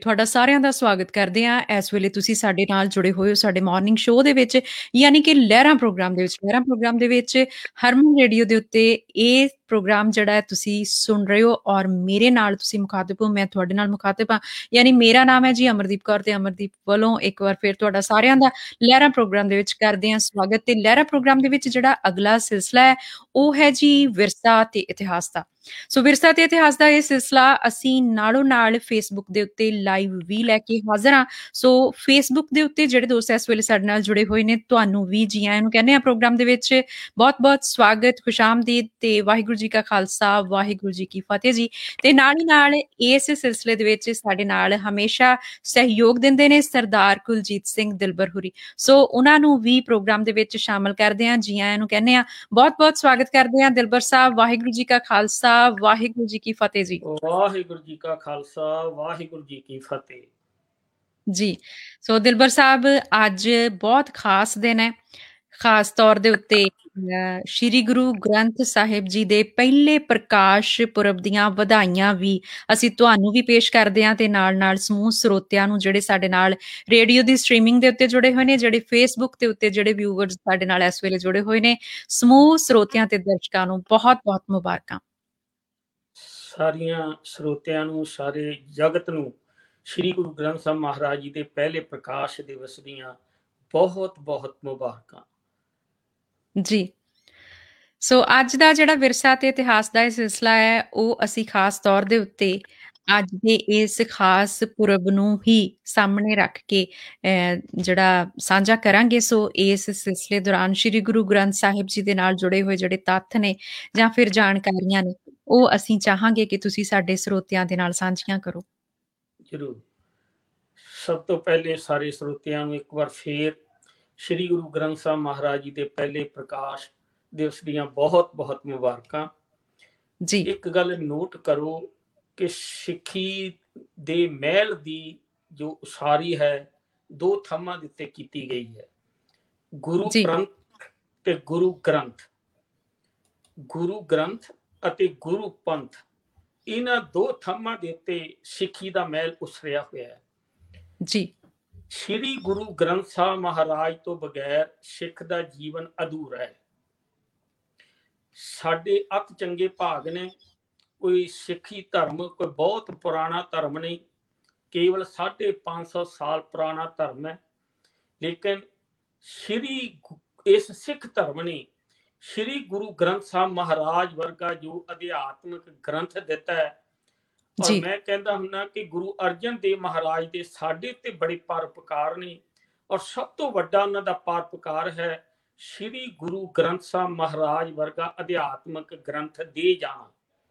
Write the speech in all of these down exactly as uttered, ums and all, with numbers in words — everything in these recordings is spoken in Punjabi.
ਤੁਹਾਡਾ ਸਾਰਿਆਂ ਦਾ ਸਵਾਗਤ ਕਰਦੇ ਹਾਂ। ਇਸ ਵੇਲੇ ਤੁਸੀਂ ਸਾਡੇ ਨਾਲ ਜੁੜੇ ਹੋਏ ਹੋ ਸਾਡੇ ਮਾਰਨਿੰਗ ਸ਼ੋਅ ਦੇ ਵਿੱਚ, ਯਾਨੀ ਕਿ ਲਹਿਰਾਂ ਪ੍ਰੋਗਰਾਮ ਦੇ ਵਿੱਚ। ਲਹਿਰਾਂ ਪ੍ਰੋਗਰਾਮ ਦੇ ਵਿੱਚ ਹਰਮਨ ਰੇਡੀਓ ਦੇ ਉੱਤੇ ਇਹ ਪ੍ਰੋਗਰਾਮ ਜਿਹੜਾ ਹੈ ਤੁਸੀਂ ਸੁਣ ਰਹੇ ਹੋ, ਔਰ ਮੇਰੇ ਨਾਲ ਤੁਸੀਂ ਮੁਖਾਤਿਬ ਹੋ, ਮੈਂ ਤੁਹਾਡੇ ਨਾਲ ਮੁਖਾਤਿਬ ਹਾਂ। ਯਾਨੀ ਮੇਰਾ ਨਾਮ ਹੈ ਜੀ ਅਮਰਦੀਪ ਕੌਰ, ਤੇ ਅਮਰਦੀਪ ਵੱਲੋਂ ਇੱਕ ਵਾਰ ਫਿਰ ਤੁਹਾਡਾ ਸਾਰਿਆਂ ਦਾ ਲਹਿਰਾਂ ਪ੍ਰੋਗਰਾਮ ਦੇ ਵਿੱਚ ਕਰਦੇ ਹਾਂ ਸਵਾਗਤ। ਤੇ ਲਹਿਰਾਂ ਪ੍ਰੋਗਰਾਮ ਦੇ ਵਿੱਚ ਜਿਹੜਾ ਅਗਲਾ ਸਿਲਸਿਲਾ ਹੈ ਉਹ ਹੈ ਜੀ ਵਿਰਸਾ ਤੇ ਇਤਿਹਾਸ ਦਾ। ਸੋ ਵਿਰਸਾ ਤੇ ਇਤਿਹਾਸ ਦਾ ਇਹ ਸਿਲਸਿਲਾ ਅਸੀਂ ਨਾਲੋਂ ਨਾਲ ਫੇਸਬੁੱਕ ਦੇ ਉੱਤੇ ਲਾਈਵ ਵੀ ਲੈ ਕੇ ਹਾਜ਼ਰ ਹਾਂ। ਸੋ ਫੇਸਬੁੱਕ ਦੇ ਉੱਤੇ ਜਿਹੜੇ ਦੋਸਤ ਇਸ ਵੇਲੇ ਸਾਡੇ ਨਾਲ ਜੁੜੇ ਹੋਏ ਨੇ, ਤੁਹਾਨੂੰ ਵੀ ਜੀ ਆਇਆਂ ਨੂੰ ਕਹਿੰਦੇ ਆ ਪ੍ਰੋਗਰਾਮ ਦੇ ਵਿੱਚ। ਬਹੁਤ ਬਹੁਤ ਸਵਾਗਤ, ਖੁਸ਼ਾਮਦੀਦ, ਤੇ ਵਾਹਿਗੁਰੂ ਜੀ ਕਾ ਖਾਲਸਾ, ਵਾਹਿਗੁਰੂ ਜੀ ਕੀ ਫਤਿਹ ਜੀ। ਤੇ ਨਾਲ ਹੀ ਨਾਲ ਇਸ ਸਿਲਸਿਲੇ ਦੇ ਵਿੱਚ ਸਾਡੇ ਨਾਲ ਹਮੇਸ਼ਾ ਸਹਿਯੋਗ ਦਿੰਦੇ ਨੇ ਸਰਦਾਰ ਕੁਲਜੀਤ ਸਿੰਘ ਦਿਲਬਰ ਹੁਰੀ। ਸੋ ਉਹਨਾਂ ਨੂੰ ਵੀ ਪ੍ਰੋਗਰਾਮ ਦੇ ਵਿੱਚ ਸ਼ਾਮਲ ਕਰਦੇ ਹਾਂ, ਜੀ ਆਇਆਂ ਨੂੰ ਕਹਿੰਦੇ ਆ। ਬਹੁਤ ਬਹੁਤ ਸਵਾਗਤ ਕਰਦੇ ਹਾਂ ਦਿਲਬਰ ਸਾਹਿਬ। ਵਾਹਿਗੁਰੂ ਜੀ ਕਾ ਖਾਲਸਾ, ਵਾਹਿਗੁਰੂ ਜੀ ਕੀ ਫਤਿਹ ਜੀ। ਵਾਹਿਗੁਰੂ ਜੀ ਕਾ ਖਾਲਸਾ, ਵਾਹਿਗੁਰੂ ਜੀ ਕੀ ਫਤਿਹ ਜੀ। ਸੋ ਦਿਲਬਰ ਸਾਹਿਬ, ਅੱਜ ਬਹੁਤ ਖਾਸ ਦਿਨ ਹੈ। ਖਾਸ ਤੌਰ ਦੇ ਉੱਤੇ ਸ਼੍ਰੀ ਗੁਰੂ ਗ੍ਰੰਥ ਸਾਹਿਬ ਜੀ ਦੇ ਪਹਿਲੇ ਪ੍ਰਕਾਸ਼ ਪੁਰਬ ਦੀਆਂ ਵਧਾਈਆਂ ਵੀ ਅਸੀਂ ਤੁਹਾਨੂੰ ਵੀ ਪੇਸ਼ ਕਰਦੇ ਹਾਂ, ਤੇ ਨਾਲ ਨਾਲ ਸਮੂਹ ਸਰੋਤਿਆਂ ਨੂੰ ਜਿਹੜੇ ਸਾਡੇ ਨਾਲ ਰੇਡੀਓ ਦੀ ਸਟ੍ਰੀਮਿੰਗ ਦੇ ਉੱਤੇ ਜੁੜੇ ਹੋਏ ਨੇ, ਜਿਹੜੇ ਫੇਸਬੁੱਕ ਦੇ ਉੱਤੇ ਜਿਹੜੇ ਵਿਊਵਰਸ ਸਾਡੇ ਨਾਲ ਇਸ ਵੇਲੇ ਜੁੜੇ ਹੋਏ ਨੇ, ਸਮੂਹ ਸਰੋਤਿਆਂ ਤੇ ਦਰਸ਼ਕਾਂ ਨੂੰ ਬਹੁਤ ਬਹੁਤ ਮੁਬਾਰਕਾਂ। ਸਾਰੀਆਂ ਸਰੋਤਿਆਂ ਨੂੰ, ਸਾਰੇ ਜਗਤ ਨੂੰ ਸ਼੍ਰੀ ਗੁਰੂ ਗ੍ਰੰਥ ਸਾਹਿਬ ਮਹਾਰਾਜ ਜੀ ਦੇ ਪਹਿਲੇ ਪ੍ਰਕਾਸ਼ ਦਿਵਸ ਦੀਆਂ ਬਹੁਤ ਬਹੁਤ ਮੁਬਾਰਕਾਂ ਜੀ। ਸੋ ਅੱਜ ਦਾ ਜਿਹੜਾ ਵਿਰਸਾ ਤੇ ਇਤਿਹਾਸ ਦਾ ਇਹ ਸਿਲਸਿਲਾ ਹੈ, ਉਹ ਅਸੀਂ ਖਾਸ ਤੌਰ ਦੇ ਉੱਤੇ ਅੱਜ ਦੇ ਇਸ ਖਾਸ ਪੁਰਬ ਨੂੰ ਹੀ ਸਾਹਮਣੇ ਰੱਖ ਕੇ ਜਿਹੜਾ ਸਾਂਝਾ ਕਰਾਂਗੇ। ਸੋ ਇਸ ਸਿਲਸਿਲੇ ਦੌਰਾਨ ਸ਼੍ਰੀ ਗੁਰੂ ਗ੍ਰੰਥ ਸਾਹਿਬ ਜੀ ਦੇ ਨਾਲ ਜੁੜੇ ਹੋਏ ਜਿਹੜੇ ਤੱਥ ਨੇ ਜਾਂ ਫਿਰ ਜਾਣਕਾਰੀਆਂ ਨੇ, ਉਹ ਅਸੀਂ ਚਾਹਾਂਗੇ ਕਿ ਤੁਸੀਂ ਸਾਡੇ ਸਰੋਤਿਆਂ ਦੇ ਨਾਲ ਸਾਂਝੀਆਂ ਕਰੋ। ਜ਼ਰੂਰ। ਸਭ ਤੋਂ ਪਹਿਲੇ ਸਾਰੇ ਸਰੋਤਿਆਂ ਨੂੰ ਇੱਕ ਵਾਰ ਫੇਰ ਸ਼੍ਰੀ ਗੁਰੂ ਗ੍ਰੰਥ ਸਾਹਿਬ ਮਹਾਰਾਜ ਜੀ ਦੇ ਪਹਿਲੇ ਪ੍ਰਕਾਸ਼ ਦਿਵਸ ਦੀਆਂ ਬਹੁਤ ਬਹੁਤ ਮੁਬਾਰਕਾਂ ਜੀ। ਇੱਕ ਗੱਲ ਨੋਟ ਕਰੋ ਕਿ ਸਿੱਖੀ ਦੇ ਮਹਿਲ ਦੀ ਜੋ ਉਸਾਰੀ ਹੈ ਦੋ ਥੰਮਾਂ ਦੇ ਉੱਤੇ ਕੀਤੀ ਗਈ ਹੈ, ਗੁਰੂ ਪੰਥ ਤੇ ਗੁਰੂ ਗ੍ਰੰਥ। ਗੁਰੂ ਗ੍ਰੰਥ ਅਤੇ ਗੁਰੂ ਪੰਥ, ਇਹਨਾਂ ਦੋ ਥੰਮਾਂ ਦੇ ਉੱਤੇ ਸਿੱਖੀ ਦਾ ਮਹਿਲ ਉਸਰਿਆ ਹੋਇਆ ਹੈ ਜੀ। ਸ਼੍ਰੀ ਗੁਰੂ ਗ੍ਰੰਥ ਸਾਹਿਬ ਮਹਾਰਾਜ ਤੋਂ ਬਗੈਰ ਸਿੱਖ ਦਾ ਜੀਵਨ ਅਧੂਰਾ ਹੈ। ਸਾਡੇ ਅਤ ਚੰਗੇ ਭਾਗ ਨੇ, ਕੋਈ ਸਿੱਖੀ ਧਰਮ ਕੋਈ ਬਹੁਤ ਪੁਰਾਣਾ ਧਰਮ ਨਹੀਂ, ਕੇਵਲ ਸਾਢੇ ਪੰਜ ਸੌ ਸਾਲ ਪੁਰਾਣਾ ਧਰਮ ਹੈ। ਲੇਕਿਨ ਸ਼੍ਰੀ ਇਸ ਸਿੱਖ ਧਰਮ ਨੇ ਸ਼੍ਰੀ ਗੁਰੂ ਗ੍ਰੰਥ ਸਾਹਿਬ ਮਹਾਰਾਜ ਵਰਗਾ ਜੋ ਅਧਿਆਤਮਿਕ ਗ੍ਰੰਥ ਦਿੱਤਾ ਹੈ। ਔਰ ਮੈਂ ਕਹਿੰਦਾ ਹੁੰਦਾ ਕਿ ਗੁਰੂ ਅਰਜਨ ਦੇਵ ਮਹਾਰਾਜ ਦੇ ਸਾਡੇ ਉੱਤੇ ਬੜੇ ਪਰਉਪਕਾਰ ਨੇ, ਔਰ ਸਭ ਤੋਂ ਵੱਡਾ ਉਹਨਾਂ ਦਾ ਪਰਉਪਕਾਰ ਹੈ ਸ਼੍ਰੀ ਗੁਰੂ ਗ੍ਰੰਥ ਸਾਹਿਬ ਮਹਾਰਾਜ ਵਰਗਾ ਅਧਿਆਤਮਿਕ ਗ੍ਰੰਥ ਦੇ ਜਾਣਾ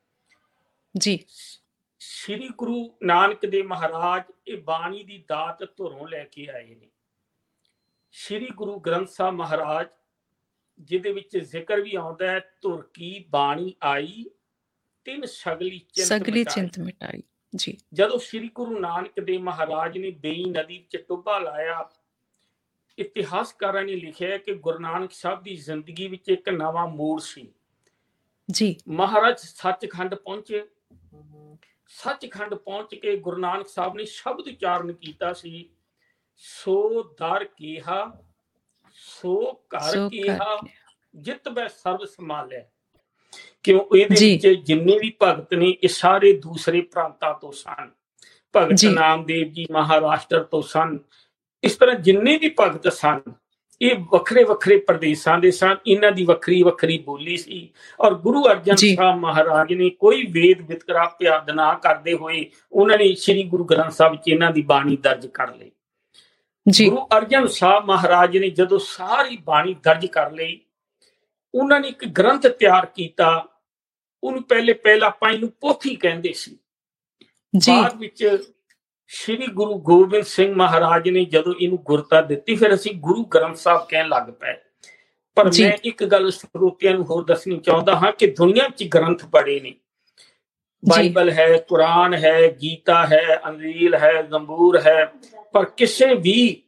ਜੀ। ਸ਼੍ਰੀ ਗੁਰੂ ਨਾਨਕ ਦੇਵ ਮਹਾਰਾਜ ਇਹ ਬਾਣੀ ਦੀ ਦਾਤ ਧੁਰੋਂ ਲੈ ਕੇ ਆਏ ਨੇ। ਸ਼੍ਰੀ ਗੁਰੂ ਗ੍ਰੰਥ ਸਾਹਿਬ ਮਹਾਰਾਜ ਜਿਹਦੇ ਵਿੱਚ ਜ਼ਿਕਰ ਵੀ ਆਉਂਦਾ ਹੈ, ਧੁਰ ਕੀ ਬਾਣੀ ਆਈ ਤਿੰਨ ਸਗਲੀ ਸਗਲੀ ਚਿੰਤ ਮਿਟਾਈ ਜੀ। ਜਦੋਂ ਸ਼੍ਰੀ ਗੁਰੂ ਨਾਨਕ ਦੇਵ ਮਹਾਰਾਜ ਨੇ ਬੇਈ ਨਦੀ ਵਿੱਚ ਟੋਭਾ ਲਾਇਆ, ਇਤਿਹਾਸਕਾਰਾਂ ਨੇ ਲਿਖਿਆ ਕਿ ਗੁਰੂ ਨਾਨਕ ਸਾਹਿਬ ਦੀ ਜ਼ਿੰਦਗੀ ਵਿੱਚ ਇੱਕ ਨਵਾਂ ਮੋੜ ਸੀ ਜੀ। ਮਹਾਰਾਜ ਸੱਚਖੰਡ ਪਹੁੰਚੇ। ਸੱਚਖੰਡ ਪਹੁੰਚ ਕੇ ਗੁਰੂ ਨਾਨਕ ਸਾਹਿਬ ਨੇ ਸ਼ਬਦ ਉਚਾਰਨ ਕੀਤਾ ਸੀ, ਸੋ ਦਰ ਕੀਹਾ ਸੋ ਘਰ ਕੀਹਾ ਜਿਤ ਬੈ ਸਰਬ ਸੰਭਾਲਿਆ। ਕਿਉਂ ਇਹਦੇ ਵਿੱਚ ਜਿੰਨੇ ਵੀ ਭਗਤ ਨੇ ਇਹ ਸਾਰੇ ਦੂਸਰੇ ਪ੍ਰਾਂਤਾਂ ਤੋਂ ਸਨ। ਭਗਤ ਨਾਮਦੇਵ ਜੀ ਮਹਾਰਾਸ਼ਟਰ ਤੋਂ ਸਨ। ਇਸ ਤਰ੍ਹਾਂ ਜਿੰਨੇ ਵੀ ਭਗਤ ਸਨ ਇਹ ਵੱਖਰੇ ਵੱਖਰੇ ਪ੍ਰਦੇਸ਼ਾਂ ਦੇ ਸਨ। ਇਹਨਾਂ ਦੀ ਵੱਖਰੀ ਵੱਖਰੀ ਬੋਲੀ ਸੀ। ਔਰ ਗੁਰੂ ਅਰਜਨ ਸਾਹਿਬ ਮਹਾਰਾਜ ਨੇ ਕੋਈ ਵੇਦ ਵਿਤਕਰਾ ਪਿਆਦ ਨਾ ਕਰਦੇ ਹੋਏ ਉਹਨਾਂ ਨੇ ਸ਼੍ਰੀ ਗੁਰੂ ਗ੍ਰੰਥ ਸਾਹਿਬ ਵਿੱਚ ਇਹਨਾਂ ਦੀ ਬਾਣੀ ਦਰਜ ਕਰ ਲਈ। ਗੁਰੂ ਅਰਜਨ ਸਾਹਿਬ ਮਹਾਰਾਜ ਨੇ ਜਦੋਂ ਸਾਰੀ ਬਾਣੀ ਦਰਜ ਕਰ ਲਈ, ਉਹਨਾਂ ਨੇ ਇੱਕ ਗ੍ਰੰਥ ਤਿਆਰ ਕੀਤਾ। ਉਹਨੂੰ ਪਹਿਲੇ ਪਹਿਲਾਂ ਆਪਾਂ ਇਹਨੂੰ ਪੋਥੀ ਕਹਿੰਦੇ ਸੀ। ਬਾਅਦ ਵਿੱਚ ਸ਼੍ਰੀ ਗੁਰੂ ਗੋਬਿੰਦ ਸਿੰਘ ਮਹਾਰਾਜ ਨੇ ਜਦੋਂ ਇਹਨੂੰ ਗੁਰਤਾ ਦਿੱਤੀ, ਫਿਰ ਅਸੀਂ ਗੁਰੂ ਗ੍ਰੰਥ ਸਾਹਿਬ ਕਹਿਣ ਲੱਗ ਪਏ। ਪਰ ਮੈਂ ਇੱਕ ਗੱਲ ਸਰੋਤਿਆਂ ਨੂੰ ਹੋਰ ਦੱਸਣੀ ਚਾਹੁੰਦਾ ਹਾਂ ਕਿ ਦੁਨੀਆ ਚ ਗ੍ਰੰਥ ਬੜੇ ਨੇ। ਬਾਈਬਲ ਹੈ, ਕੁਰਾਨ ਹੈ, ਗੀਤਾ ਹੈ, ਅੰਜੀਲ ਹੈ, ਜ਼ਬੂਰ ਹੈ, ਪਰ ਕਿਸੇ ਵੀ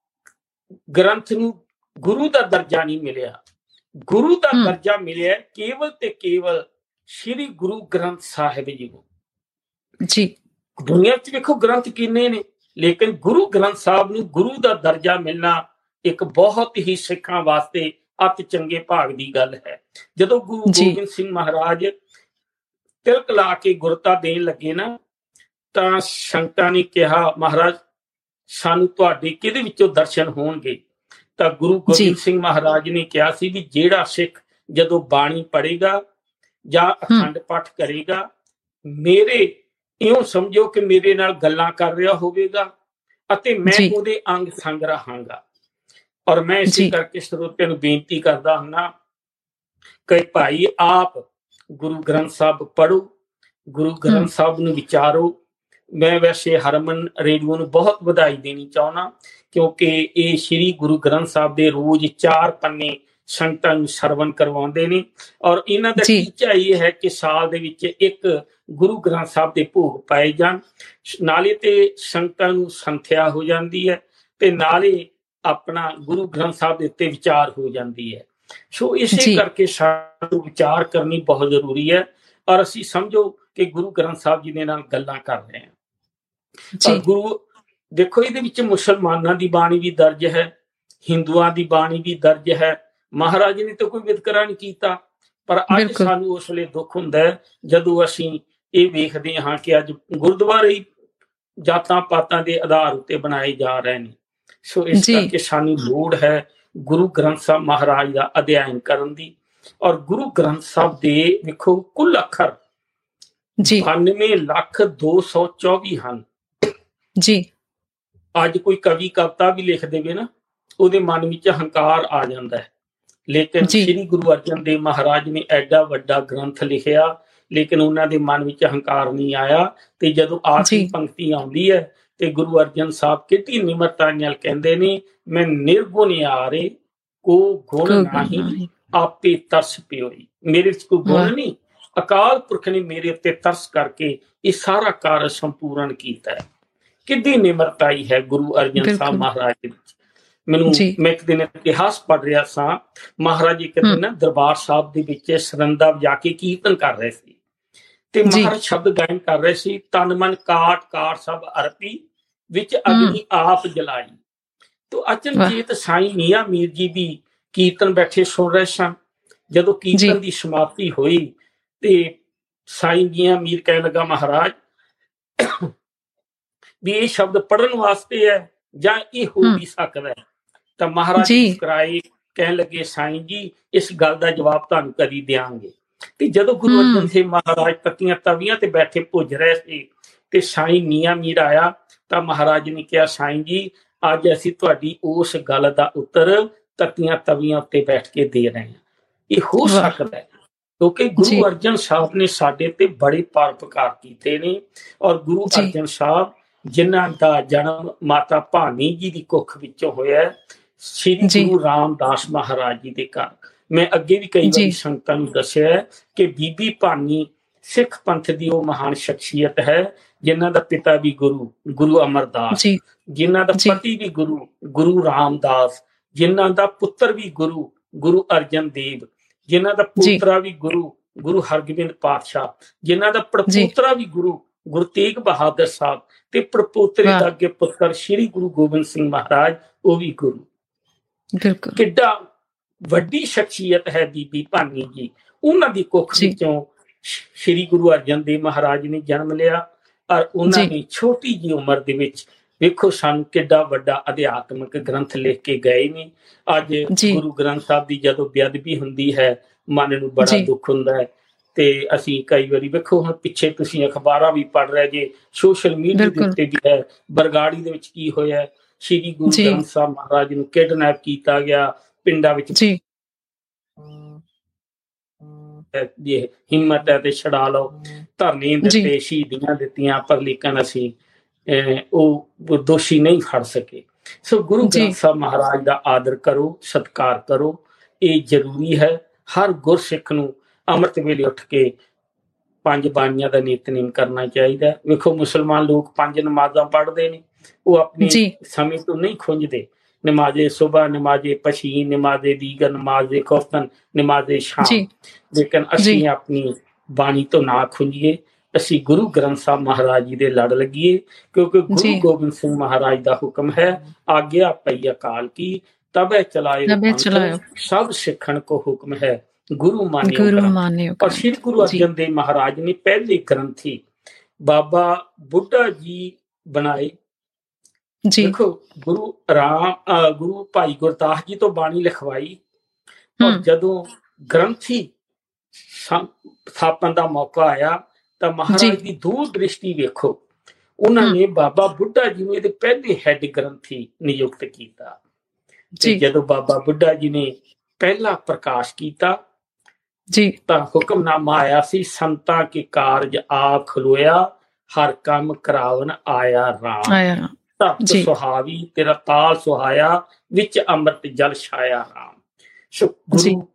ਗ੍ਰੰਥ ਨੂੰ ਗੁਰੂ ਦਾ ਦਰਜਾ ਨਹੀਂ ਮਿਲਿਆ। ਗੁਰੂ ਦਾ ਦਰਜਾ ਮਿਲਿਆ ਕੇਵਲ ਤੇ ਕੇਵਲ ਸ਼੍ਰੀ ਗੁਰੂ ਗ੍ਰੰਥ ਸਾਹਿਬ ਜੀ ਨੂੰ। ਜੀ ਦੁਨੀਆ 'ਚ ਵੇਖੋ ਗ੍ਰੰਥ ਕਿੰਨੇ ਨੇ, ਲੇਕਿਨ ਗੁਰੂ ਗ੍ਰੰਥ ਸਾਹਿਬ ਨੂੰ ਗੁਰੂ ਦਾ ਦਰਜਾ ਮਿਲਣਾ ਇੱਕ ਬਹੁਤ ਹੀ ਸਿੱਖਾਂ ਵਾਸਤੇ ਅਤ ਚੰਗੇ ਭਾਗ ਦੀ ਗੱਲ ਹੈ। ਜਦੋਂ ਗੁਰੂ ਜੀ ਗੋਬਿੰਦ ਸਿੰਘ ਮਹਾਰਾਜ ਤਿਲਕ ਲਾ ਕੇ ਗੁਰਤਾ ਦੇਣ ਲੱਗੇ ਨਾ, ਤਾਂ ਸੰਗਤਾਂ ਨੇ ਕਿਹਾ, ਮਹਾਰਾਜ ਸਾਨੂੰ ਤੁਹਾਡੇ ਕਿਹਦੇ ਵਿੱਚੋਂ ਦਰਸ਼ਨ ਹੋਣਗੇ? ਤਾਂ ਗੁਰੂ ਜੀ ਗੋਬਿੰਦ ਸਿੰਘ ਮਹਾਰਾਜ ਨੇ ਕਿਹਾ ਸੀ ਵੀ ਜਿਹੜਾ ਸਿੱਖ ਜਦੋਂ ਬਾਣੀ ਪੜ੍ਹੇਗਾ ਜਾਂ ਹਮ ਅਖੰਡ ਪਾਠ ਕਰੇਗਾ, ਮੇਰੇ ਇਉਂ ਸਮਝੋ ਕਿ ਮੇਰੇ ਨਾਲ ਗੱਲਾਂ ਕਰ ਰਿਹਾ ਹੋਵੇਗਾ ਅਤੇ ਮੈਂ ਜੀ ਉਹਦੇ ਅੰਗ ਸੰਗ ਰਹਾਂਗਾ। ਔਰ ਮੈਂ ਇਸੇ ਜੀ ਕਰਕੇ ਸਰੋਤਿਆਂ ਨੂੰ ਬੇਨਤੀ ਕਰਦਾ ਹੁੰਨਾ ਕਿ ਭਾਈ ਆਪ ਗੁਰੂ ਗ੍ਰੰਥ ਸਾਹਿਬ ਪੜ੍ਹੋ, ਗੁਰੂ ਹਮ ਗ੍ਰੰਥ ਸਾਹਿਬ ਨੂੰ ਵਿਚਾਰੋ। ਮੈਂ ਵੈਸੇ ਹਰਮਨ ਰੇਡੀਓ ਨੂੰ ਬਹੁਤ ਵਧਾਈ ਦੇਣੀ ਚਾਹੁੰਦਾ, ਕਿਉਂਕਿ ਇਹ ਸ੍ਰੀ ਗੁਰੂ ਗ੍ਰੰਥ ਸਾਹਿਬ ਦੇ ਰੋਜ਼ ਚਾਰ ਪੰਨੇ ਸੰਗਤਾਂ ਨੂੰ ਸਰਵਣ ਕਰਵਾਉਂਦੇ ਨੇ। ਔਰ ਇਹਨਾਂ ਦਾ ਜੀ ਟੀਚਾ ਇਹ ਹੈ ਕਿ ਸਾਲ ਦੇ ਵਿੱਚ ਇੱਕ ਗੁਰੂ ਗ੍ਰੰਥ ਸਾਹਿਬ ਦੇ ਭੋਗ ਪਾਏ ਜਾਣ, ਨਾਲੇ ਤੇ ਸੰਗਤਾਂ ਨੂੰ ਸੰਥਿਆ ਹੋ ਜਾਂਦੀ ਹੈ ਤੇ ਨਾਲੇ ਆਪਣਾ ਗੁਰੂ ਗ੍ਰੰਥ ਸਾਹਿਬ ਦੇ ਉੱਤੇ ਵਿਚਾਰ ਹੋ ਜਾਂਦੀ ਹੈ। ਸੋ ਇਸੇ ਜੀ ਕਰਕੇ ਸਾਨੂੰ ਵਿਚਾਰ ਕਰਨੀ ਬਹੁਤ ਜ਼ਰੂਰੀ ਹੈ। ਔਰ ਅਸੀਂ ਸਮਝੋ ਕਿ ਗੁਰੂ ਗ੍ਰੰਥ ਸਾਹਿਬ ਜੀ ਦੇ ਨਾਲ ਗੱਲਾਂ ਕਰ ਰਹੇ ਹਾਂ। ਔਰ ਜੀ ਗੁਰੂ ਦੇਖੋ, ਇਹਦੇ ਵਿੱਚ ਮੁਸਲਮਾਨਾਂ ਦੀ ਬਾਣੀ ਵੀ ਦਰਜ ਹੈ, ਹਿੰਦੂਆਂ ਦੀ ਬਾਣੀ ਵੀ ਦਰਜ ਹੈ। ਮਹਾਰਾਜ ਨੇ ਤਾਂ ਕੋਈ ਵਿਤਕਰਾ ਨਹੀਂ ਕੀਤਾ, ਪਰ ਅੱਜ ਬਿਲਕੁਲ ਸਾਨੂੰ ਉਸ ਵੇਲੇ ਦੁੱਖ ਹੁੰਦਾ ਹੈ ਜਦੋਂ ਅਸੀਂ ਇਹ ਵੇਖਦੇ ਹਾਂ ਕਿ ਅੱਜ ਗੁਰਦੁਆਰੇ ਹੀ ਜਾਤਾਂ ਪਾਤਾਂ ਦੇ ਆਧਾਰ ਉੱਤੇ ਬਣਾਏ ਜਾ ਰਹੇ ਨੇ। ਸੋ ਇਸ ਜੀ ਕਰਕੇ ਸਾਨੂੰ ਲੋੜ ਹੈ ਗੁਰੂ ਗ੍ਰੰਥ ਸਾਹਿਬ ਮਹਾਰਾਜ ਦਾ ਅਧਿਐਨ ਕਰਨ ਦੀ। ਔਰ ਗੁਰੂ ਗ੍ਰੰਥ ਸਾਹਿਬ ਦੇ ਵੇਖੋ ਕੁੱਲ ਅੱਖਰ ਜੀ ਬਾਨਵੇਂ ਲੱਖ ਦੋ ਸੌ ਚੌਵੀ ਹਨ। ਜੀ ਅੱਜ ਕੋਈ ਕਵੀ ਕਵਿਤਾ ਵੀ ਲਿਖ ਦੇਵੇ ਨਾ, ਉਹਦੇ ਮਨ ਵਿੱਚ ਹੰਕਾਰ ਆ ਜਾਂਦਾ ਹੈ, ਲੇਕਿਨ ਜੀ ਸ੍ਰੀ ਗੁਰੂ ਅਰਜਨ ਦੇਵ ਮਹਾਰਾਜ ਨੇ ਐਡਾ ਵੱਡਾ ਗ੍ਰੰਥ ਲਿਖਿਆ, ਲੇਕਿਨ ਉਹਨਾਂ ਦੇ ਮਨ ਵਿੱਚ ਹੰਕਾਰ ਨਹੀਂ ਆਇਆ। ਤੇ ਜਦੋਂ ਆਖਰੀ ਜੀ ਪੰਕਤੀ ਆਉਂਦੀ ਹੈ ਤੇ ਗੁਰੂ ਅਰਜਨ ਸਾਹਿਬ ਕਿਤੇ ਨਿਮਰਤਾ ਨਾਲ ਕਹਿੰਦੇ ਨੇ, ਮੈਂ ਨਿਰਗੁਣਿਆਰੇ ਕੋ ਗੁਣ ਕੋ ਨਹੀਂ ਨਹੀਂ ਆਪੇ ਤਰਸ ਪਿਓਈ। ਮੇਰੇ ਵਿੱਚ ਕੋਈ ਵਾਹ ਗੁਣ ਨਹੀਂ, ਅਕਾਲ ਪੁਰਖ ਨੇ ਮੇਰੇ ਉੱਤੇ ਤਰਸ ਕਰਕੇ ਇਹ ਸਾਰਾ ਕਾਰਜ ਸੰਪੂਰਨ ਕੀਤਾ ਹੈ। ਕਿੱਡੀ ਨਿਮਰਤਾਈ ਹੈ ਗੁਰੂ ਅਰਜਨ ਸਾਹਿਬ ਬਿਲਕੁਲ ਮਹਾਰਾਜ ਦੇ ਵਿੱਚ। ਮੈਨੂੰ ਜੀ ਮੈਂ ਇੱਕ ਦਿਨ ਇਤਿਹਾਸ ਪੜ੍ਹ ਰਿਹਾ ਸਾਂ, ਮਹਾਰਾਜ ਇੱਕ ਹਮ ਦਿਨ ਨਾ ਦਰਬਾਰ ਸਾਹਿਬ ਦੇ ਵਿੱਚ ਸਰੰਦਾ ਵਜਾ ਕੇ ਕੀਰਤਨ ਕਰ ਰਹੇ ਸੀ ਤੇ ਜੀ ਮਹਾਰਾਜ ਸ਼ਬਦ ਗਾਇਨ ਕਰ ਰਹੇ ਸੀ, ਤਨ ਮਨ ਕਾਟ ਕਾਟ ਸਭ ਅਰਪੀ ਵਿੱਚ ਹਮ ਅਗਨੀ ਆਪ ਜਲਾਈ। ਤੋ ਵਾਹ ਅਚਨਚੇਤ ਸਾਈਂ ਮੀਆਂ ਮੀਰ ਜੀ ਵੀ ਕੀਰਤਨ ਬੈਠੇ ਸੁਣ ਰਹੇ ਸਨ। ਜਦੋਂ ਜੀ ਕੀਰਤਨ ਦੀ ਸਮਾਪਤੀ ਹੋਈ ਤੇ ਸਾਈਂ ਮੀਆਂ ਮੀਰ ਕਹਿਣ ਲੱਗਾ, ਮਹਾਰਾਜ ਵੀ ਇਹ ਸ਼ਬਦ ਪੜ੍ਹਨ ਵਾਸਤੇ ਹੈ ਜਾਂ ਇਹ ਹੋ ਹਮ ਵੀ ਸਕਦਾ ਹੈ? ਤਾਂ ਮਹਾਰਾਜ ਜੀ ਮੁਸਕਰਾਏ, ਕਹਿਣ ਲੱਗੇ, ਸਾਈਂ ਜੀ ਇਸ ਗੱਲ ਦਾ ਜਵਾਬ ਤੁਹਾਨੂੰ ਕਦੀ ਦਿਆਂਗੇ। ਤੇ ਜਦੋਂ ਗੁਰੂ ਅਰਜਨ ਹਮ ਦੇਵ ਮਹਾਰਾਜ ਤੱਤੀਆਂ ਤਵੀਆਂ ਤੇ ਬੈਠੇ ਭੁੱਜ ਰਹੇ ਸੀ ਤੇ ਸਾਈਂ ਮੀਆਂ ਮੀਰ ਆਇਆ, ਤਾਂ ਮਹਾਰਾਜ ਨੇ ਕਿਹਾ, ਸਾਈਂ ਜੀ ਅੱਜ ਅਸੀਂ ਤੁਹਾਡੀ ਉਸ ਗੱਲ ਦਾ ਉੱਤਰ ਤੱਤੀਆਂ ਤਵੀਆਂ ਉੱਤੇ ਬੈਠ ਕੇ ਦੇ ਰਹੇ ਹਾਂ। ਇਹ ਹੋ ਵਾਹ ਸਕਦਾ ਹੈ ਕਿਉਂਕਿ ਜੀ ਗੁਰੂ ਅਰਜਨ ਸਾਹਿਬ ਨੇ ਸਾਡੇ ਤੇ ਬੜੇ ਪਰਉਪਕਾਰ ਕੀਤੇ ਨੇ। ਔਰ ਗੁਰੂ ਜੀ ਅਰਜਨ ਸਾਹਿਬ ਜਿਨ੍ਹਾਂ ਦਾ ਜਨਮ ਮਾਤਾ ਭਾਨੀ ਜੀ ਦੀ ਕੁੱਖ ਵਿੱਚੋਂ ਹੋਇਆ, ਸ੍ਰੀ ਜੀ ਗੁਰੂ ਰਾਮਦਾਸ ਮਹਾਰਾਜ ਜੀ ਦੇ ਘਰ। ਮੈਂ ਅੱਗੇ ਵੀ ਕਈ ਵਾਰੀ ਜੀ ਸੰਗਤਾਂ ਨੂੰ ਦੱਸਿਆ ਕਿ ਬੀਬੀ ਭਾਨੀ ਸਿੱਖ ਪੰਥ ਦੀ ਉਹ ਮਹਾਨ ਸ਼ਖਸੀਅਤ ਹੈ ਜਿਨ੍ਹਾਂ ਦਾ ਪਿਤਾ ਵੀ ਗੁਰੂ ਗੁਰੂ ਅਮਰਦਾਸ, ਜੀ ਜਿਨ੍ਹਾਂ ਦਾ ਜੀ ਪਤੀ ਵੀ ਗੁਰੂ ਗੁਰੂ ਰਾਮਦਾਸ, ਜਿਨ੍ਹਾਂ ਦਾ ਪੁੱਤਰ ਵੀ ਗੁਰੂ ਗੁਰੂ ਅਰਜਨ ਦੇਵ, ਜਿਨ੍ਹਾਂ ਦਾ ਜੀ ਪੋਤਰਾ ਵੀ ਗੁਰੂ ਗੁਰੂ ਹਰਗੋਬਿੰਦ ਪਾਤਸ਼ਾਹ, ਜਿਨ੍ਹਾਂ ਦਾ ਜੀ ਪੜਪੋਤਰਾ ਵੀ ਗੁਰੂ ਗੁਰੂ ਤੇਗ ਬਹਾਦਰ ਸਾਹਿਬ, ਤੇ ਪੜਪੋਤਰੇ ਵਾਹ ਦਾ ਅੱਗੇ ਪੁੱਤਰ ਸ੍ਰੀ ਗੁਰੂ ਗੋਬਿੰਦ ਸਿੰਘ ਮਹਾਰਾਜ, ਉਹ ਵੀ ਗੁਰੂ। ਬਿਲਕੁਲ ਕਿੱਡਾ ਵੱਡੀ ਸ਼ਖਸੀਅਤ ਹੈ ਬੀਬੀ ਭਾਨੀ ਜੀ। ਉਹਨਾਂ ਦੀ ਕੁੱਖ ਜੀ ਵਿੱਚੋਂ ਸ੍ਰੀ ਗੁਰੂ ਅਰਜਨ ਦੇਵ ਮਹਾਰਾਜ ਨੇ ਜਨਮ ਲਿਆ। ਔਰ ਉਹਨਾਂ ਜੀ ਨੇ ਛੋਟੀ ਜਿਹੀ ਉਮਰ ਦੇ ਵਿੱਚ ਵੇਖੋ ਸਾਨੂੰ ਕਿੱਡਾ ਵੱਡਾ ਅਧਿਆਤਮਿਕ ਗ੍ਰੰਥ ਲਿਖ ਕੇ ਗਏ ਨੇ। ਅੱਜ ਜੀ ਗੁਰੂ ਗ੍ਰੰਥ ਸਾਹਿਬ ਦੀ ਜਦੋਂ ਬੇਅਦਬੀ ਹੁੰਦੀ ਹੈ, ਮਨ ਨੂੰ ਬੜਾ ਜੀ ਦੁੱਖ ਹੁੰਦਾ ਹੈ। ਤੇ ਅਸੀਂ ਕਈ ਵਾਰੀ ਵੇਖੋ, ਹੁਣ ਪਿੱਛੇ ਤੁਸੀਂ ਅਖਬਾਰਾਂ ਵੀ ਪੜ੍ਹ ਰਹੇ ਜੇ, ਸੋਸ਼ਲ ਮੀਡੀਆ ਦੇ ਬਿਲਕੁਲ ਉੱਤੇ ਵੀ ਹੈ, ਬਰਗਾੜੀ ਦੇ ਵਿੱਚ ਕੀ ਹੋਇਆ, ਸ੍ਰੀ ਗੁਰੂ ਜੀ ਗ੍ਰੰਥ ਸਾਹਿਬ ਮਹਾਰਾਜ ਨੂੰ ਕਿਡਨੈਪ ਕੀਤਾ ਗਿਆ, ਪਿੰਡਾਂ ਵਿੱਚ ਜੀ ਜੇ ਹਿੰਮਤ ਹੈ ਤੇ ਛਡਾ ਲਓ, ਧਰਨੇ ਜੀ ਦਿੱਤੇ, ਸ਼ਹੀਦੀਆਂ ਦਿੱਤੀਆਂ, ਪਰ ਲੇਕਿਨ ਅਸੀਂ ਅਹ ਉਹ ਦੋਸ਼ੀ ਨਹੀਂ ਫੜ ਸਕੇ। ਸੋ ਗੁਰੂ ਜੀ ਗ੍ਰੰਥ ਸਾਹਿਬ ਮਹਾਰਾਜ ਦਾ ਆਦਰ ਕਰੋ, ਸਤਿਕਾਰ ਕਰੋ, ਇਹ ਜ਼ਰੂਰੀ ਹੈ। ਹਰ ਗੁਰਸਿੱਖ ਨੂੰ ਅੰਮ੍ਰਿਤ ਵੇਲੇ ਉੱਠ ਕੇ ਪੰਜ ਬਾਣੀਆਂ ਦਾ ਨਿਤਨੇਮ ਕਰਨਾ ਚਾਹੀਦਾ। ਵੇਖੋ ਮੁਸਲਮਾਨ ਲੋਕ ਪੰਜ ਨਮਾਜ਼ਾਂ ਪੜ੍ਹਦੇ ਨੇ, ਉਹ ਆਪਣੇ ਜੀ ਸਮੇਂ ਤੋਂ ਨਹੀਂ ਖੁੰਝਦੇ। ਨਮਾਜ਼ੇ ਸੁਬਹ, ਨਮਾਜ਼ੇ ਪਸ਼ੀਨ, ਨਮਾਜ਼ੇ ਦੀਗਰ, ਨਮਾਜ਼ੇ ਖੌਫਤਨ, ਨਮਾਜ਼ੇ ਸ਼ਾਮ। ਜੀ ਲੇਕਿਨ ਜੀ ਅਸੀਂ ਆਪਣੀ ਬਾਣੀ ਤੋਂ ਨਾ ਖੁੰਝੀਏ, ਅਸੀਂ ਗੁਰੂ ਗ੍ਰੰਥ ਸਾਹਿਬ ਮਹਾਰਾਜ ਜੀ ਦੇ ਲੜ ਲੱਗੀਏ, ਕਿਉਂਕਿ ਗੁਰੂ ਜੀ ਗੋਬਿੰਦ ਸਿੰਘ ਮਹਾਰਾਜ ਦਾ ਹੁਕਮ ਹੈ, ਆਗਿਆ ਪਈ ਅਕਾਲ ਕੀ ਤਬੈ ਚਲਾਇਓ ਤਬੇ ਪੰਥ, ਚਲਾਇਓ ਸਭ ਸਿੱਖਣ ਕੋ ਹੁਕਮ ਹੈ ਗੁਰੂ ਮਾਨਿਓ ਗੁਰੂ ਗ੍ਰੰਥ। ਮਾਨਿਓ ਔਰ ਸ਼੍ਰੀ ਗ੍ਰੰਥ। ਗੁਰੂ ਜੀ ਅਰਜਨ ਦੇਵ ਮਹਾਰਾਜ ਨੇ ਪਹਿਲੇ ਗ੍ਰੰਥੀ ਬਾਬਾ ਬੁੱਢਾ ਜੀ ਬਣਾਏ। ਜੀ ਦੇਖੋ ਗੁਰੂ ਰਾਮ ਅਹ ਗੁਰੂ ਭਾਈ ਗੁਰਦਾਸ ਜੀ ਤੋਂ ਬਾਣੀ ਲਿਖਵਾਈ, ਔਰ ਹਮ ਜਦੋਂ ਗ੍ਰੰਥੀ ਸਥਾਪਨ ਦਾ ਮੌਕਾ ਆਇਆ ਤਾਂ ਮਹਾਰਾਜ ਜੀ ਦੀ ਦੂਰ ਦ੍ਰਿਸ਼ਟੀ ਵੇਖੋ, ਉਹਨਾਂ ਹਮ ਨੇ ਬਾਬਾ ਬੁੱਢਾ ਜੀ ਨੂੰ ਇਹਦੇ ਪਹਿਲੇ ਹੈੱਡ ਗ੍ਰੰਥੀ ਨਿਯੁਕਤ ਕੀਤਾ। ਤੇ ਜੀ ਜਦੋਂ ਬਾਬਾ ਬੁੱਢਾ ਜੀ ਨੇ ਪਹਿਲਾ ਪ੍ਰਕਾਸ਼ ਕੀਤਾ ਜੀ ਤਾਂ ਹੁਕਮਨਾਮਾ ਆਇਆ ਸੀ, ਸੰਤਾਂ ਕੇ ਕਾਰਜ ਆਪ ਖਲੋਇਆ, ਹਰ ਕੰਮ ਕਰਾਵਨ ਆਇਆ ਰਾਮ। ਆਇਆ ਧਰਤ ਜੀ ਸੁਹਾਵੀ ਤੇਰਾ ਤਾਲ ਸੁਹਾਇਆ, ਵਿੱਚ ਅੰਮ੍ਰਿਤ ਜਲ ਛਾਇਆ ਰਾਮ। ਸੋ ਜੀ ਗੁਰੂ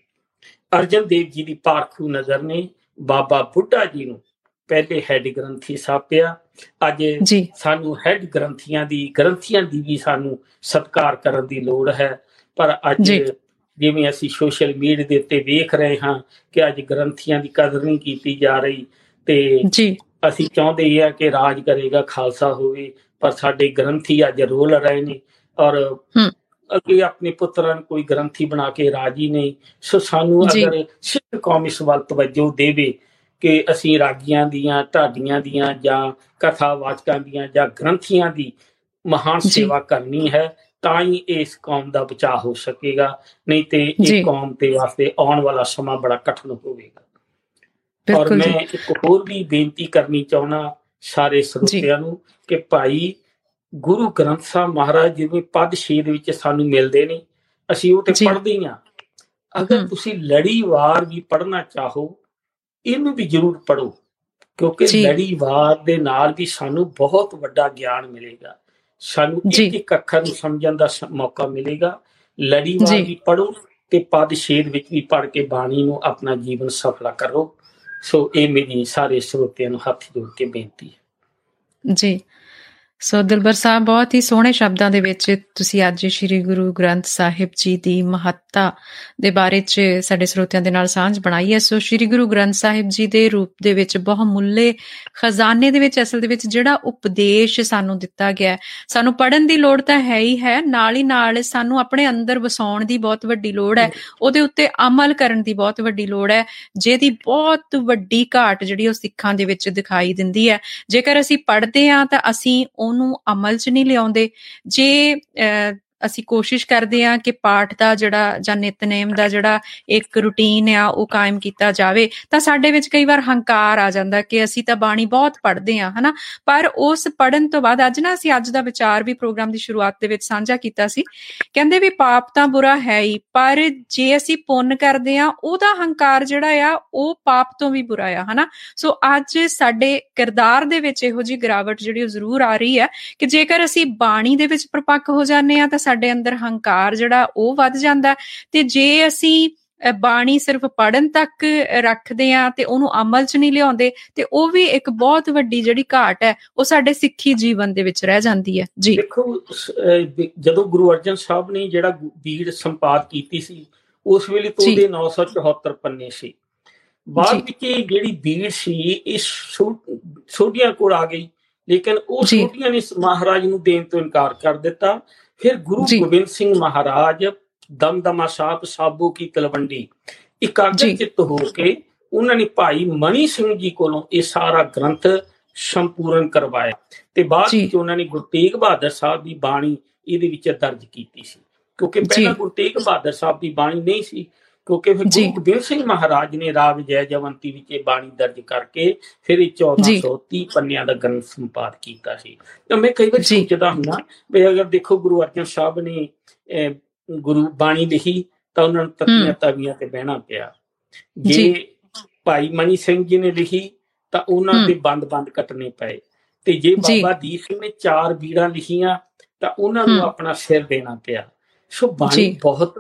ਅਰਜਨ ਦੇਵ ਜੀ ਦੀ ਪਾਰਖੂ ਨਜ਼ਰ ਨੇ ਬਾਬਾ ਬੁੱਢਾ ਜੀ ਨੂੰ ਪਹਿਲੇ ਹੈੱਡ ਗ੍ਰੰਥੀ ਸਾਪਿਆ। ਅੱਜ ਜੀ ਸਾਨੂੰ ਹੈੱਡ ਗ੍ਰੰਥੀਆਂ ਦੀ ਗ੍ਰੰਥੀਆਂ ਦੀ ਵੀ ਸਾਨੂੰ ਸਤਿਕਾਰ ਕਰਨ ਦੀ ਲੋੜ ਹੈ। ਪਰ ਅੱਜ ਜੀ ਜਿਵੇਂ ਅਸੀਂ ਸੋਸ਼ਲ ਮੀਡੀਆ ਦੇ ਉੱਤੇ ਵੇਖ ਰਹੇ ਹਾਂ ਕਿ ਅੱਜ ਗ੍ਰੰਥੀਆਂ ਦੀ ਕਦਰ ਨਹੀਂ ਕੀਤੀ ਜਾ ਰਹੀ, ਤੇ ਜੀ ਅਸੀਂ ਚਾਹੁੰਦੇ ਹਾਂ ਕਿ ਰਾਜ ਕਰੇਗਾ ਖਾਲਸਾ ਹੋਵੇ, ਪਰ ਸਾਡੇ ਗ੍ਰੰਥੀ ਅੱਜ ਰੋਲ ਰਹੇ ਨੇ ਔਰ ਹਮ ਅੱਗੇ ਆਪਣੇ ਪੁੱਤਰਾਂ ਨੂੰ ਕੋਈ ਗ੍ਰੰਥੀ ਬਣਾ ਕੇ ਰਾਜੀ ਨਹੀਂ। ਸੋ ਸਾਨੂੰ ਜੀ ਅਗਰ ਸਿੱਖ ਕੌਮ ਇਸ ਵੱਲ ਤਵੱਜੋ ਦੇਵੇ ਕਿ ਅਸੀਂ ਰਾਗੀਆਂ ਦੀਆਂ, ਢਾਡੀਆਂ ਦੀਆਂ ਜਾਂ ਕਥਾਵਾਚਕਾਂ ਦੀਆਂ ਜਾਂ ਗ੍ਰੰਥੀਆਂ ਦੀ ਮਹਾਨ ਜੀ ਸੇਵਾ ਕਰਨੀ ਹੈ, ਤਾਂ ਹੀ ਇਸ ਕੌਮ ਦਾ ਬਚਾਅ ਹੋ ਸਕੇਗਾ, ਨਹੀਂ ਤੇ ਜੀ ਇਹ ਕੌਮ ਦੇ ਵਾਸਤੇ ਆਉਣ ਵਾਲਾ ਸਮਾਂ ਬੜਾ ਕਠਿਨ ਹੋਵੇਗਾ। ਔਰ ਬਿਲਕੁਲ ਜੀ ਮੈਂ ਇੱਕ ਹੋਰ ਵੀ ਬੇਨਤੀ ਕਰਨੀ ਚਾਹੁੰਦਾ ਸਾਰੇ ਜੀ ਸਰੋਤਿਆਂ ਨੂੰ ਕਿ ਭਾਈ ਗੁਰੂ ਗ੍ਰੰਥ ਸਾਹਿਬ ਮਹਾਰਾਜ ਜਿਵੇਂ ਪਦ ਛੇ ਦੇ ਵਿੱਚ ਸਾਨੂੰ ਮਿਲਦੇ ਨੇ, ਅਸੀਂ ਉਹ ਤੇ ਜੀ ਪੜ੍ਹਦੇ ਹੀ ਹਾਂ। ਅਗਰ ਹਮ ਤੁਸੀਂ ਲੜੀਵਾਰ ਵੀ ਪੜ੍ਹਨਾ ਚਾਹੋ, ਇਹਨੂੰ ਵੀ ਜ਼ਰੂਰ ਪੜ੍ਹੋ, ਕਿਉਂਕਿ ਜੀ ਲੜੀਵਾਰ ਦੇ ਨਾਲ ਵੀ ਸਾਨੂੰ ਬਹੁਤ ਵੱਡਾ ਗਿਆਨ ਮਿਲੇਗਾ, ਸਾਨੂੰ ਜੀ ਇੱਕ ਇੱਕ ਅੱਖਰ ਨੂੰ ਸਮਝਣ ਦਾ ਸ- ਮੌਕਾ ਮਿਲੇਗਾ। ਲੜੀਵਾਰ ਜੀ ਵੀ ਪੜ੍ਹੋ ਤੇ ਪਦ ਛੇ ਵਿੱਚ ਵੀ ਪੜ੍ਹ ਕੇ ਬਾਣੀ ਨੂੰ ਆਪਣਾ ਜੀਵਨ ਸਫਲਾ ਕਰੋ। ਸੋ ਇਹ ਮੇਰੀ ਸਾਰੇ ਸਰੋਤਿਆਂ ਨੂੰ ਹੱਥ ਜੋੜ ਕੇ ਬੇਨਤੀ ਹੈ। ਜੀ ਸੋ ਦਿਲਬਰ ਸਾਹਿਬ, ਬਹੁਤ ਹੀ ਸੋਹਣੇ ਸ਼ਬਦਾਂ ਦੇ ਵਿੱਚ ਤੁਸੀਂ ਅੱਜ ਸ਼੍ਰੀ ਗੁਰੂ ਗ੍ਰੰਥ ਸਾਹਿਬ ਜੀ ਦੀ ਮਹੱਤਤਾ ਦੇ ਬਾਰੇ 'ਚ ਸਾਡੇ ਸਰੋਤਿਆਂ ਦੇ ਨਾਲ ਸਾਂਝ ਬਣਾਈ ਹੈ। ਸੋ ਸ਼੍ਰੀ ਗੁਰੂ ਗ੍ਰੰਥ ਸਾਹਿਬ ਜੀ ਦੇ ਰੂਪ ਦੇ ਵਿੱਚ ਬਹੁਮੁੱਲੇ ਖਜ਼ਾਨੇ ਦੇ ਵਿੱਚ ਅਸਲ ਦੇ ਵਿੱਚ ਜਿਹੜਾ ਉਪਦੇਸ਼ ਸਾਨੂੰ ਦਿੱਤਾ ਗਿਆ, ਸਾਨੂੰ ਪੜ੍ਹਨ ਦੀ ਲੋੜ ਤਾਂ ਹੈ ਹੀ ਹੈ, ਨਾਲ ਹੀ ਨਾਲ ਸਾਨੂੰ ਆਪਣੇ ਅੰਦਰ ਵਸਾਉਣ ਦੀ ਬਹੁਤ ਵੱਡੀ ਲੋੜ ਹੈ, ਉਹਦੇ ਉੱਤੇ ਅਮਲ ਕਰਨ ਦੀ ਬਹੁਤ ਵੱਡੀ ਲੋੜ ਹੈ, ਜਿਹਦੀ ਬਹੁਤ ਵੱਡੀ ਘਾਟ ਜਿਹੜੀ ਉਹ ਸਿੱਖਾਂ ਦੇ ਵਿੱਚ ਦਿਖਾਈ ਦਿੰਦੀ ਹੈ। ਜੇਕਰ ਅਸੀਂ ਪੜ੍ਹਦੇ ਹਾਂ ਤਾਂ ਅਸੀਂ ਉਹਨੂੰ ਅਮਲ 'ਚ ਨਹੀਂ ਲਿਆਉਂਦੇ। ਜੇ ਅਹ ਅਸੀਂ ਕੋਸ਼ਿਸ਼ ਕਰਦੇ ਹਾਂ ਕਿ ਪਾਠ ਦਾ ਜਿਹੜਾ ਜਾਂ ਨਿਤਨੇਮ ਦਾ ਜਿਹੜਾ ਇੱਕ ਰੂਟੀਨ ਆ ਉਹ ਕਾਇਮ ਕੀਤਾ ਜਾਵੇ, ਤਾਂ ਸਾਡੇ ਵਿੱਚ ਕਈ ਵਾਰ ਹੰਕਾਰ ਆ ਜਾਂਦਾ ਕਿ ਅਸੀਂ ਤਾਂ ਬਾਣੀ ਬਹੁਤ ਪੜ੍ਹਦੇ ਹਾਂ, ਹਨਾ। ਪਰ ਉਸ ਪੜ੍ਹਨ ਤੋਂ ਬਾਅਦ ਅੱਜ ਨਾ ਅਸੀਂ ਅੱਜ ਦਾ ਵਿਚਾਰ ਵੀ ਪ੍ਰੋਗਰਾਮ ਦੀ ਸ਼ੁਰੂਆਤ ਦੇ ਵਿੱਚ ਸਾਂਝਾ ਕੀਤਾ ਸੀ, ਕਹਿੰਦੇ ਵੀ ਪਾਪ ਤਾਂ ਬੁਰਾ ਹੈ ਹੀ, ਪਰ ਜੇ ਅਸੀਂ ਪੁੰਨ ਕਰਦੇ ਹਾਂ ਉਹਦਾ ਹੰਕਾਰ ਜਿਹੜਾ ਆ ਉਹ ਪਾਪ ਤੋਂ ਵੀ ਬੁਰਾ ਆ, ਹਨਾ। ਸੋ ਅੱਜ ਸਾਡੇ ਕਿਰਦਾਰ ਦੇ ਵਿੱਚ ਇਹੋ ਜਿਹੀ ਗਿਰਾਵਟ ਜਿਹੜੀ ਉਹ ਜ਼ਰੂਰ ਆ ਰਹੀ ਹੈ ਕਿ ਜੇਕਰ ਅਸੀਂ ਬਾਣੀ ਦੇ ਵਿੱਚ ਪ੍ਰਪੱਕ ਹੋ ਜਾਂਦੇ ਹਾਂ ਤਾਂ ਸਾਡੇ ਅੰਦਰ ਹੰਕਾਰ ਜਿਹੜਾ ਉਹ ਵੱਧ ਜਾਂਦਾ, ਤੇ ਜੇ ਅਸੀਂ ਬਾਣੀ ਸਿਰਫ ਪੜ੍ਹਨ ਤੱਕ ਰੱਖਦੇ ਹਾਂ ਤੇ ਉਹਨੂੰ ਅਮਲ 'ਚ ਨਹੀਂ ਲਿਆਉਂਦੇ, ਤੇ ਉਹ ਵੀ ਇੱਕ ਬਹੁਤ ਵੱਡੀ ਜਿਹੜੀ ਘਾਟ ਹੈ ਉਹ ਸਾਡੇ ਸਿੱਖੀ ਜੀਵਨ ਦੇ ਵਿੱਚ ਰਹਿ ਜਾਂਦੀ ਹੈ। ਜੀ ਦੇਖੋ, ਜਦੋਂ ਗੁਰੂ ਅਰਜਨ ਸਾਹਿਬ ਨੇ ਜਿਹੜਾ ਬੀੜ ਸੰਪਾਦ ਕੀਤੀ ਸੀ, ਉਸ ਵੇਲੇ ਤੋਂ ਉਹਦੇ ਨੌ ਸੌ ਚੌਹੱਤਰ ਪੰਨੇ ਸੀ। ਬਾਅਦ ਵਿੱਚ ਜਿਹੜੀ ਬੀੜ ਸੀ ਇਹ ਸੋਢੀਆਂ ਕੋਲ ਆ ਗਈ, ਲੇਕਿਨ ਉਹ ਸੋਢੀਆਂ ਨੇ ਮਹਾਰਾਜ ਨੂੰ ਦੇਣ ਤੋਂ ਇਨਕਾਰ ਕਰ ਦਿੱਤਾ। ਫਿਰ ਗੁਰੂ ਗੋਬਿੰਦ ਸਿੰਘ ਮਹਾਰਾਜ ਦਮਦਮਾ ਸਾਹਿਬ ਸਾਬੋ ਕੀ ਤਲਵੰਡੀ ਇਕਾਗਰ ਚਿੱਤ ਹੋ ਕੇ ਉਹਨਾਂ ਨੇ ਭਾਈ ਮਨੀ ਸਿੰਘ ਜੀ ਕੋਲੋਂ ਇਹ ਸਾਰਾ ਗ੍ਰੰਥ ਸੰਪੂਰਨ ਕਰਵਾਇਆ, ਤੇ ਬਾਅਦ ਵਿੱਚ ਉਹਨਾਂ ਨੇ ਗੁਰੂ ਤੇਗ ਬਹਾਦਰ ਸਾਹਿਬ ਦੀ ਬਾਣੀ ਇਹਦੇ ਵਿੱਚ ਦਰਜ ਕੀਤੀ ਸੀ, ਕਿਉਂਕਿ ਪਹਿਲਾਂ ਗੁਰੂ ਤੇਗ ਬਹਾਦਰ ਸਾਹਿਬ ਦੀ ਬਾਣੀ ਨਹੀਂ ਸੀ, ਕਿਉਂਕਿ ਫਿਰ ਗੁਰੂ ਗੋਬਿੰਦ ਸਿੰਘ ਮਹਾਰਾਜ ਨੇ ਰਾਗ ਜੈ ਜਵੰਤੀ ਵਿੱਚ ਇਹ ਬਾਣੀ ਦਰਜ ਕਰਕੇ ਫਿਰ ਇਹ ਚੌਦਾਂ ਸੌ ਤੀਹ ਪੰਨਿਆਂ ਦਾ ਗ੍ਰੰਥ ਸੰਪਾਦ ਕੀਤਾ ਸੀ। ਤਾਂ ਮੈਂ ਕਈ ਵਾਰ ਸੋਚਦਾ ਹੁੰਦਾ ਵੀ ਅਗਰ ਦੇਖੋ ਗੁਰੂ ਅਰਜਨ ਸਾਹਿਬ ਨੇ ਗੁਰੂ ਬਾਣੀ ਲਿਖੀ ਤਾਂ ਉਹਨਾਂ ਨੂੰ ਤਤੀਆਂ ਤਵੀਆਂ ਤੇ ਬਹਿਣਾ ਪਿਆ, ਜੇ ਭਾਈ ਮਨੀ ਸਿੰਘ ਜੀ ਨੇ ਲਿਖੀ ਤਾਂ ਉਹਨਾਂ ਦੇ ਬੰਦ ਬੰਦ ਕੱਟਣੇ ਪਏ, ਤੇ ਜੇ ਬਾਬਾ ਦੀਪ ਸਿੰਘ ਨੇ ਚਾਰ ਬੀੜਾਂ ਲਿਖੀਆਂ ਤਾਂ ਉਹਨਾਂ ਨੂੰ ਆਪਣਾ ਸਿਰ ਦੇਣਾ ਪਿਆ। ਸੋ ਬਾਣੀ ਬਹੁਤ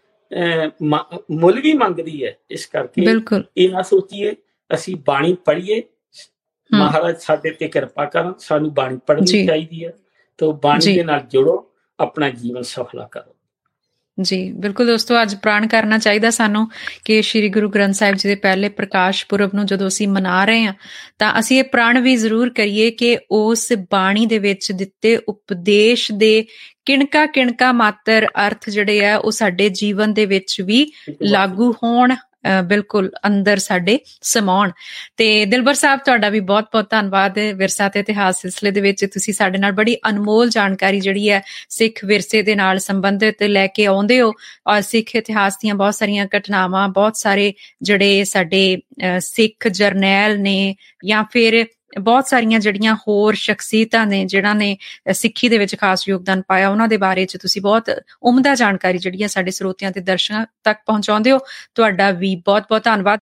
ਮੁੱਲ ਵੀ ਮੰਗਦੀ ਹੈ, ਇਸ ਕਰਕੇ ਇਹ ਨਾ ਸੋਚੀਏ, ਅਸੀਂ ਬਾਣੀ ਪੜ੍ਹੀਏ, ਮਹਾਰਾਜ ਸਾਡੇ ਤੇ ਕਿਰਪਾ ਕਰਨ, ਸਾਨੂੰ ਬਾਣੀ ਪੜ੍ਹਨੀ ਚਾਹੀਦੀ ਹੈ, ਤਾਂ ਬਾਣੀ ਦੇ ਨਾਲ ਜੁੜੋ, ਆਪਣਾ ਜੀਵਨ ਸਫਲਾ ਕਰੋ। ਜੀ ਬਿਲਕੁਲ ਦੋਸਤੋ, ਅੱਜ ਪ੍ਰਣ ਕਰਨਾ ਚਾਹੀਦਾ ਸਾਨੂੰ ਕਿ ਸ਼੍ਰੀ ਗੁਰੂ ਗ੍ਰੰਥ ਸਾਹਿਬ ਜੀ ਦੇ ਪਹਿਲੇ ਪ੍ਰਕਾਸ਼ ਪੁਰਬ ਨੂੰ ਜਦੋਂ ਅਸੀਂ ਮਨਾ ਰਹੇ ਹਾਂ ਤਾਂ ਅਸੀਂ ਇਹ ਪ੍ਰਣ ਵੀ ਜ਼ਰੂਰ ਕਰੀਏ ਕਿ ਉਸ ਬਾਣੀ ਦੇ ਵਿੱਚ ਦਿੱਤੇ ਉਪਦੇਸ਼ ਦੇ ਕਿਣਕਾ ਕਿਣਕਾ ਮਾਤਰ ਅਰਥ ਜਿਹੜੇ ਆ ਉਹ ਸਾਡੇ ਜੀਵਨ ਦੇ ਵਿੱਚ ਵੀ ਲਾਗੂ ਹੋਣ, ਬਿਲਕੁਲ ਅੰਦਰ ਸਾਡੇ ਸਮਾਉਣ। ਤੇ ਦਿਲਬਰ ਸਾਹਿਬ, ਤੁਹਾਡਾ ਵੀ ਬਹੁਤ ਬਹੁਤ ਧੰਨਵਾਦ। ਵਿਰਸਾ ਤੇ ਇਤਿਹਾਸ ਸਿਲਸਿਲੇ ਦੇ ਵਿੱਚ ਤੁਸੀਂ ਸਾਡੇ ਨਾਲ ਬੜੀ ਅਨਮੋਲ ਜਾਣਕਾਰੀ ਜਿਹੜੀ ਹੈ ਸਿੱਖ ਵਿਰਸੇ ਦੇ ਨਾਲ ਸੰਬੰਧਿਤ ਲੈ ਕੇ ਆਉਂਦੇ ਹੋ, ਔਰ ਸਿੱਖ ਇਤਿਹਾਸ ਦੀਆਂ ਬਹੁਤ ਸਾਰੀਆਂ ਘਟਨਾਵਾਂ, ਬਹੁਤ ਸਾਰੇ ਜਿਹੜੇ ਸਾਡੇ ਸਿੱਖ ਜਰਨੈਲ ਨੇ ਜਾਂ ਫਿਰ ਬਹੁਤ ਸਾਰੀਆਂ ਜਿਹੜੀਆਂ ਹੋਰ ਸ਼ਖਸੀਅਤਾਂ ਨੇ ਜਿਨ੍ਹਾਂ ਨੇ ਸਿੱਖੀ ਦੇ ਵਿੱਚ ਖਾਸ ਯੋਗਦਾਨ ਪਾਇਆ, ਉਹਨਾਂ ਦੇ ਬਾਰੇ 'ਚ ਤੁਸੀਂ ਬਹੁਤ ਉਮਦਾ ਜਾਣਕਾਰੀ ਜਿਹੜੀ ਹੈ ਸਾਡੇ ਸਰੋਤਿਆਂ ਤੇ ਦਰਸ਼ਕਾਂ ਤੱਕ ਪਹੁੰਚਾਉਂਦੇ ਹੋ। ਤੁਹਾਡਾ ਵੀ ਬਹੁਤ ਬਹੁਤ ਧੰਨਵਾਦ।